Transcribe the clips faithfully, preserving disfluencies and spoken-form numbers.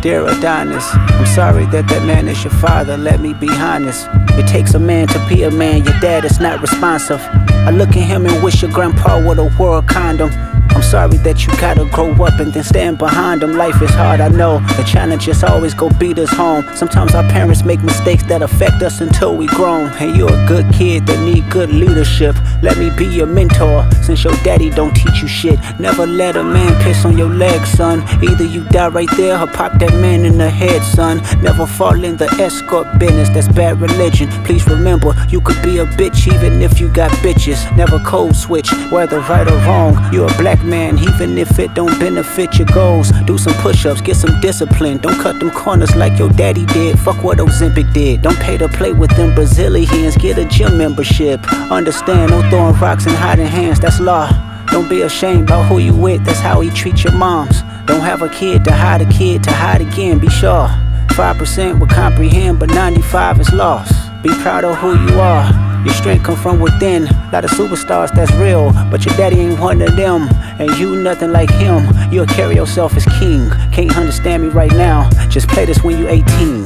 Dear Adonis, I'm sorry that that man is your father, let me be honest. It takes a man to be a man, your dad is not responsive. I look at him and wish your grandpa would've wore a condom. I'm sorry that you gotta grow up and then stand behind them. Life is hard, I know. The challenges always go beat us home. Sometimes our parents make mistakes that affect us until we grown. And you're a good kid that need good leadership. Let me be your mentor, since your daddy don't teach you shit. Never let a man piss on your leg, son. Either you die right there or pop that man in the head, son. Never fall in the escort business, that's bad religion. Please remember, you could be a bitch even if you got bitches. Never code switch, whether right or wrong. You're a black man, even if it don't benefit your goals. Do some push-ups, get some discipline. Don't cut them corners like your daddy did. Fuck what Ozempic did. Don't pay to play with them Brazilians. Get a gym membership. Understand, no throwing rocks and hiding hands, that's law. Don't be ashamed about who you with, that's how he treats your moms. Don't have a kid to hide a kid to hide again, be sure. Five percent will comprehend, but ninety-five is lost. Be proud of who you are. Your strength come from within. Lot of superstars that's real, but your daddy ain't one of them. And you nothing like him. You'll carry yourself as king. Can't understand me right now, just play this when you eighteen.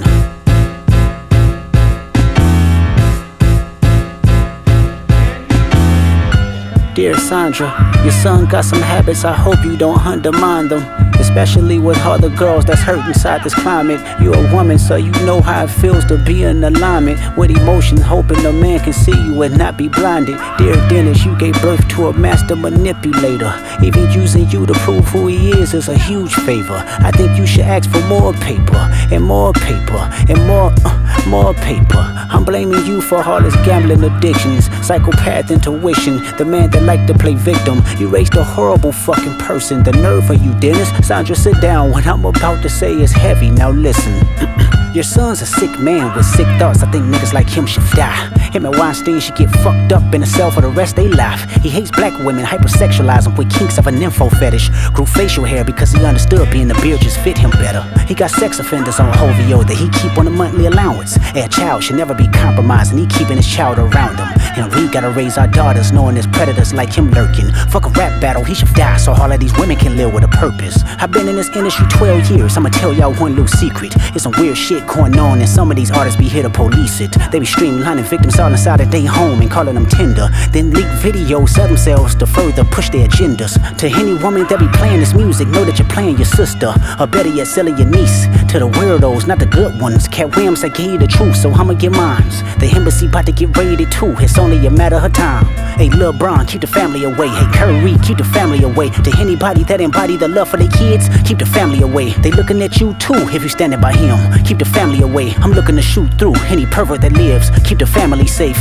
Dear Sandra, your son got some habits, I hope you don't undermine them. Especially with other girls that's hurt inside this climate. You're a woman, so you know how it feels to be in alignment with emotions, hoping a man can see you and not be blinded. Dear Dennis, you gave birth to a master manipulator. Even using you to prove who he is is a huge favor. I think you should ask for more paper, and more paper, and more, uh, more paper. I'm blaming you for all his gambling addictions, psychopath intuition, the man that liked to play victim. You raised a horrible fucking person, the nerve of you, Dennis. Sandra, sit down, what I'm about to say is heavy, now listen. Your son's a sick man with sick thoughts, I think niggas like him should die. Him and Weinstein should get fucked up in a cell for the rest of their life. He hates black women, hypersexualize them with kinks of an info fetish. Grew facial hair because he understood being a beard just fit him better. He got sex offenders on O V O that he keep on a monthly allowance. A child should never be compromised and he keeping his child around him. And we gotta raise our daughters knowing there's predators like him lurking. Fuck a rap battle, he should die so all of these women can live with a purpose. I've been in this industry twelve years, I'ma tell y'all one little secret. It's some weird shit going on and some of these artists be here to police it. They be streamlining victims all inside of their home and calling them tender. Then leak videos, sell themselves to further push their agendas. To any woman that be playing this music, know that you're playing your sister. Or better yet, selling your niece. To the weirdos, not the good ones. Cat Williams, I gave you the truth, so I'ma get mines. The embassy about to get raided too, it's only a matter of time. Hey, Lil Bron, keep the family away. Hey, Curry, keep the family away. To anybody that embody the love for their kids, keep the family away. They looking at you too if you standing by him. Keep the family away. I'm looking to shoot through any pervert that lives. Keep the family safe.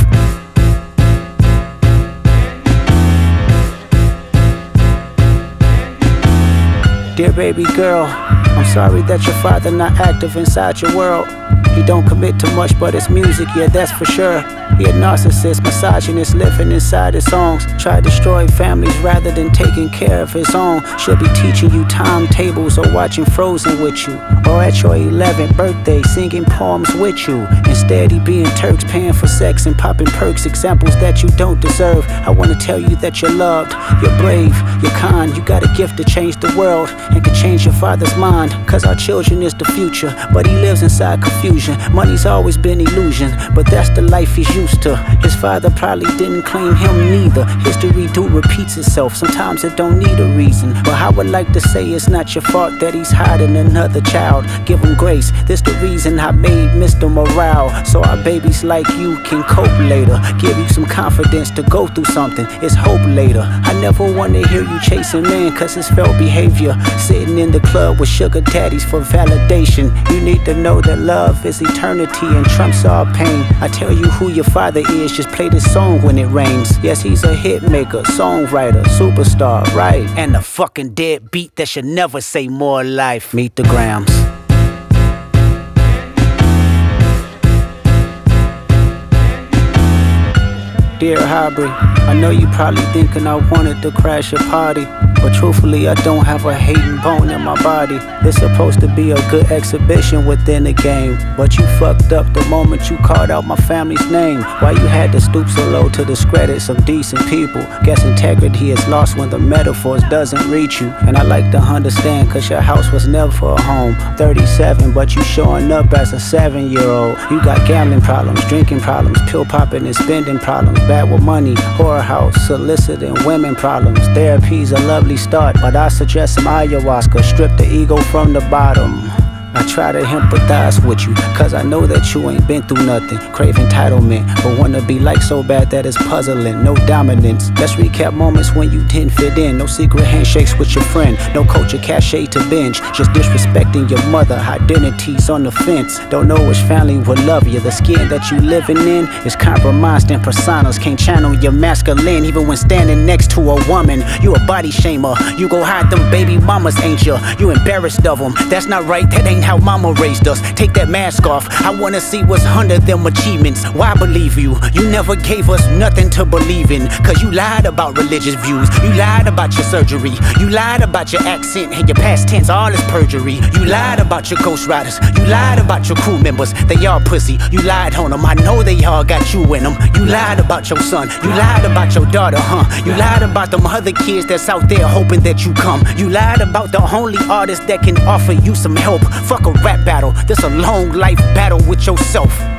Dear baby girl, I'm sorry that your father not active inside your world. He don't commit to much but his music, yeah, that's for sure. He a narcissist, misogynist, living inside his songs. Try to destroy families rather than taking care of his own. Should be teaching you timetables or watching Frozen with you. Or at your eleventh birthday singing poems with you. Instead he being Turks, paying for sex and popping perks. Examples that you don't deserve. I wanna tell you that you're loved, you're brave, you're kind. You got a gift to change the world and can change your father's mind. Cause our children is the future, but he lives inside confusion. Money's always been illusion, but that's the life he's used to. His father probably didn't claim him neither. History do repeats itself, sometimes it don't need a reason. But I would like to say it's not your fault that he's hiding another child. Give him grace, this the reason I made Mister Morale. So our babies like you can cope later. Give you some confidence to go through something, it's hope later. I never wanna hear you chasing man cause it's failed behavior. Sitting in the club with sugar daddies for validation. You need to know that love is eternity and trumps all pain. I tell you who your father is, just play this song when it rains. Yes, he's a hit maker, songwriter, superstar, right? And a fucking dead beat that should never say more life. Meet the Grams. Dear Aubrey, I know you probably thinking I wanted to crash your party. But truthfully, I don't have a hating bone in my body. It's supposed to be a good exhibition within the game, but you fucked up the moment you called out my family's name. Why you had to stoop so low to discredit some decent people? Guess integrity is lost when the metaphors doesn't reach you. And I like to understand, cause your house was never a home. Thirty-seven, but you showing up as a seven-year-old. You got gambling problems, drinking problems, pill popping and spending problems, bad with money, whorehouse, soliciting women problems. Therapy's a lovely start, but I suggest some ayahuasca. Strip the ego from the bottom. I try to empathize with you, cause I know that you ain't been through nothing. Crave entitlement, but wanna be like so bad that it's puzzling. No dominance. Let's recap moments when you didn't fit in. No secret handshakes with your friend, no culture cachet to binge. Just disrespecting your mother, identities on the fence. Don't know which family will love you. The skin that you living in is compromised in personas. Can't channel your masculine even when standing next to a woman. You a body shamer, you go hide them baby mamas, ain't you? You embarrassed of them, that's not right, that ain't how mama raised us. Take that mask off, I wanna see what's under them achievements. Why believe you? You never gave us nothing to believe in, cause you lied about religious views. You lied about your surgery. You lied about your accent and your past tense, all is perjury. You lied about your ghost riders. You lied about your crew members, they all pussy. You lied on them, I know they all got you in them. You lied about your son. You lied about your daughter, huh? You lied about them other kids that's out there hoping that you come. You lied about the only artist that can offer you some help. Fuck a rap battle, this a long life battle with yourself.